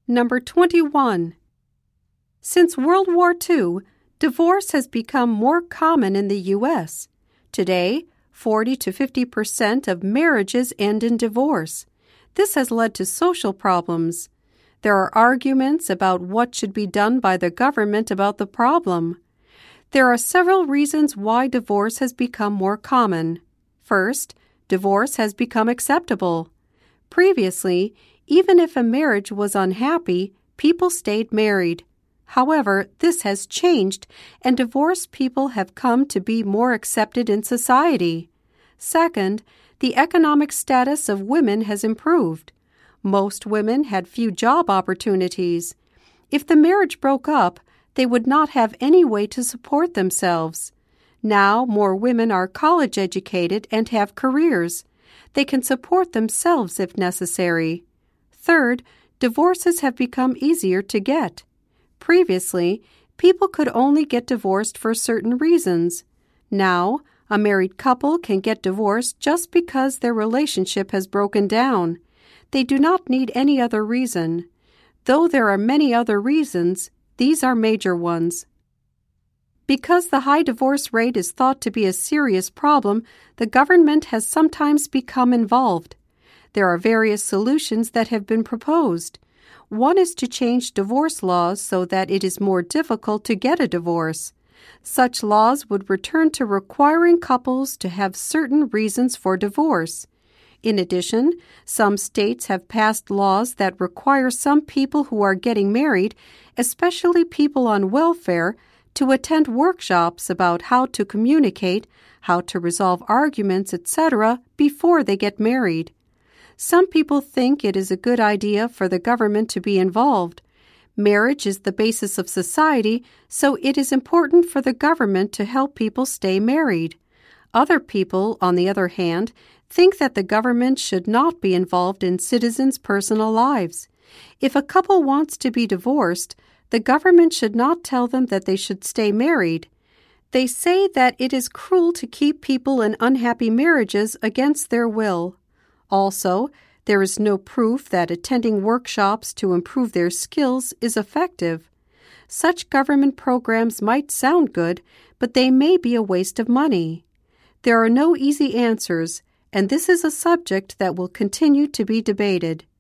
Number 21. Since World War II, divorce has become more common in the U.S. Today, 40 to 50% of marriages end in divorce. This has led to social problems. There are arguments about what should be done by the government about the problem. There are several reasons why divorce has become more common. First, divorce has become acceptable. Previously, even if a marriage was unhappy, people stayed married. However, this has changed, and divorced people have come to be more accepted in society. Second, the economic status of women has improved. Most women had few job opportunities. If the marriage broke up, they would not have any way to support themselves. Now, more women are college educated and have careers. They can support themselves if necessary. Third, divorces have become easier to get. Previously, people could only get divorced for certain reasons. Now, a married couple can get divorced just because their relationship has broken down. They do not need any other reason. Though there are many other reasons, these are major ones. Because the high divorce rate is thought to be a serious problem, the government has sometimes become involved. There are various solutions that have been proposed. One is to change divorce laws so that it is more difficult to get a divorce. Such laws would return to requiring couples to have certain reasons for divorce. In addition, some states have passed laws that require some people who are getting married, especially people on welfare, to attend workshops about how to communicate, how to resolve arguments, etc., before they get married. Some people think it is a good idea for the government to be involved. Marriage is the basis of society, so it is important for the government to help people stay married. Other people, on the other hand, think that the government should not be involved in citizens' personal lives. If a couple wants to be divorced, the government should not tell them that they should stay married. They say that it is cruel to keep people in unhappy marriages against their will. Also, there is no proof that attending workshops to improve their skills is effective. Such government programs might sound good, but they may be a waste of money. There are no easy answers, and this is a subject that will continue to be debated.